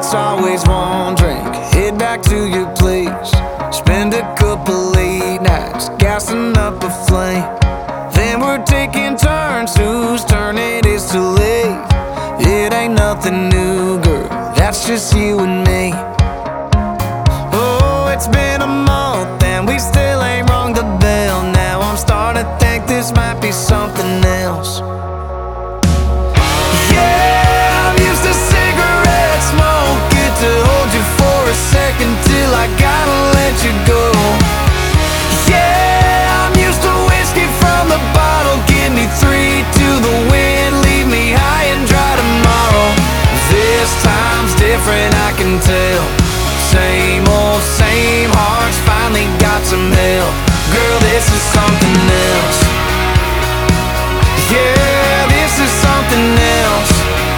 it's always one drink. Head back to your place, spend a couple late nights gassing up a flame. Then we're taking turns, whose turn it is to late. It ain't nothing new, girl, that's just you and me. Oh, it's been a month and we still ain't rung the bell. Now I'm starting to think this might be something else. Yeah, I'm used to cigarette smoke, get to hold you for a second till I gotta let you go. Yeah, I'm used to whiskey from the bottle, give me 3 to the wind, leave me high and dry tomorrow. This time's different, I can tell. Same old, same hearts finally got some help. Girl, this is something else. Yeah, this is something else.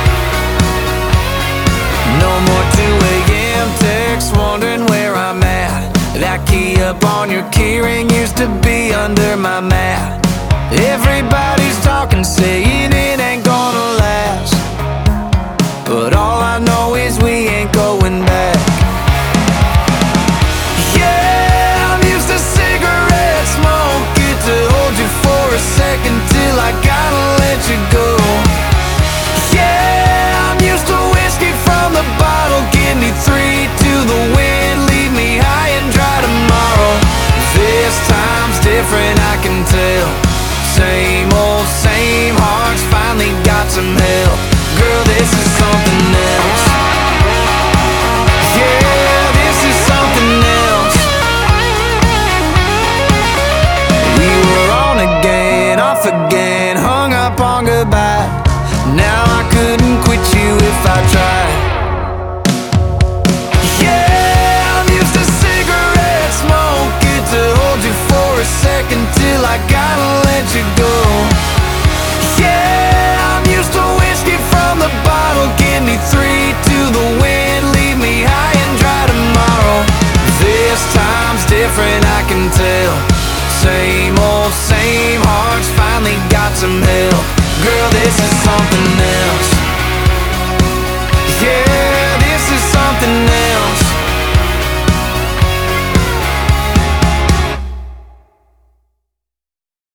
No more 2 a.m. texts wondering where I'm at. That key up on your keyring used to be under my mat. Everybody's talking, saying it ain't gonna last, but all I know is we ain't going back. Yeah, I'm used to cigarette smoke, get to hold you for a second till I gotta let you go. Yeah, I'm used to whiskey from the bottle, give me 3 to the wind, leave me high and dry tomorrow. This time's different, I can tell. Same old, same hearts finally got some help. Girl, this is something else. Yeah, this is something else. We were on again, off again, hung up on goodbye. Now I couldn't quit you if I tried. Yeah, I'm used to cigarette smoke, get to hold you for a second till I gotta let you go. Yeah, I'm used to whiskey from the bottle, give me 3 to the wind, leave me high and dry tomorrow. This time's different, I can tell. Same old, same hearts finally got some help. Girl, this is something else.